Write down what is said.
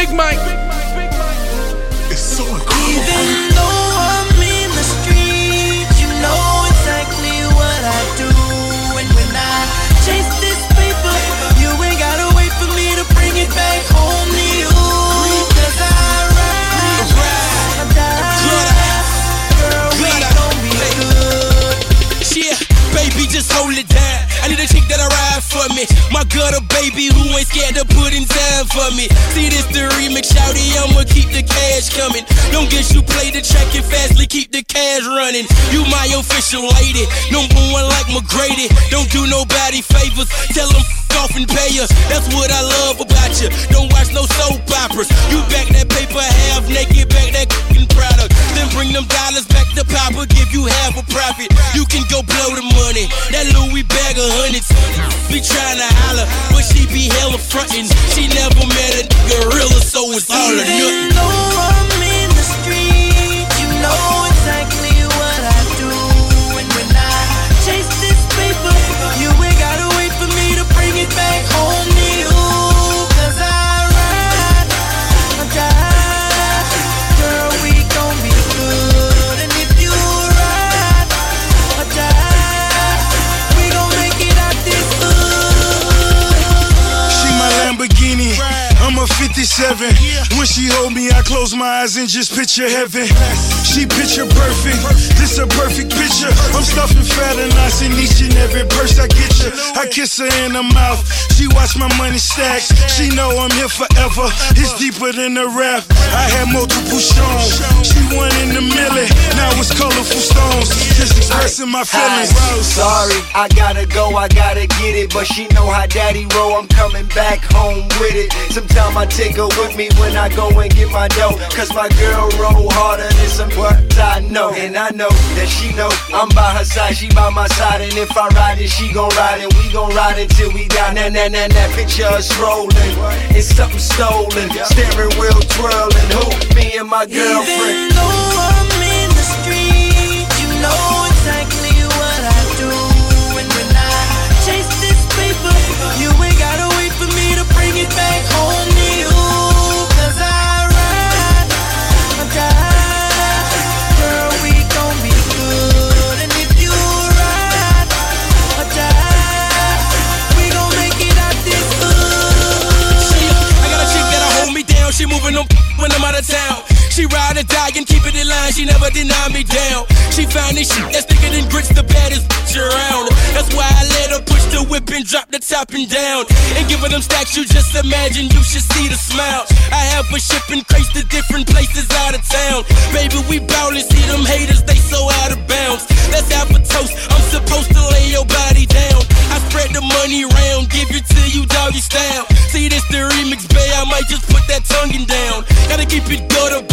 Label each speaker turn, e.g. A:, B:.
A: Big Mike.
B: It's so incredible.
C: Even though I'm in the streets, you know exactly what I do. And when I chase this paper, you ain't gotta wait for me to bring it back home to you. 'Cause I ride, I die, girl, we gon' be good.
D: Yeah, baby, just hold it down. I need a chick that'll ride for me. My gutter baby who ain't scared to put in time for me. See this the remix, shouty, I'ma keep the cash coming. Don't get you play the track and fastly keep the cash running. You my official lady, number one like McGrady. Don't do nobody favors, tell them off and pay us. That's what I love about you. Don't watch no soap operas. You back that paper half naked, back that cooking product. Then bring them dollars back to Papa, give you half a profit. You can go blow the money. That Louis bag of hundreds. Be trying to holler, but she be hella frontin'. She never met a gorilla, so it's all or nothing.
C: Even though I'm in the street, you know exactly what I do. And when I chase this paper, you ain't gotta wait for me to bring it back home to you. 'Cause I ride, I die, girl, we gon' be good. And if you ride, I die, we gon' make it out this hood.
E: She my Lamborghini, I'm a 57. When she hold me, I close my eyes and just picture heaven. She picture perfect, this a perfect picture. I'm stuffing fat and ice in each and every purse I get you. I kiss her in the mouth, she watch my money stack. She know I'm here forever, it's deeper than the rap. I had multiple shows, she won in the milli. Now it's colorful stones, just expressing my feelings.
F: Sorry, I gotta go, I gotta get it. But she know how daddy roll, I'm coming back home with it. Sometimes I take her with me when I go and get my dough. 'Cause my girl roll harder than some what I know. And I know that she know I'm by her side, she by my side. And if I ride it, she gon' ride it. We gon' ride it till we die. That picture us rolling, it's something stolen. Steering wheel twirling, who? Me and my girlfriend.
C: Even though I'm in the street, you know exactly what I do. And when I chase this paper, you ain't gotta wait for me to bring it back home to you. 'Cause I ride, I die, girl, we gon' be good. And if you ride, I die, we gon' make it out this hood.
D: I got a chick that'll hold me down. She moving them when I'm out of town. She ride or die and keep it in line. She never deny me down. She find this shit that's thicker than grits, the baddest bitch around. That's why I let her push the whip and drop the top and down. And give her them stacks, you just imagine, you should see the smile. I have her shipping crates to different places out of town. Baby, we ballin', see them haters, they so out of bounds. Let's have a toast, I'm supposed to lay your body down. I spread the money round, give it to you doggy style. See this the remix, babe, I might just put that tonguing down. Gotta keep it gutter,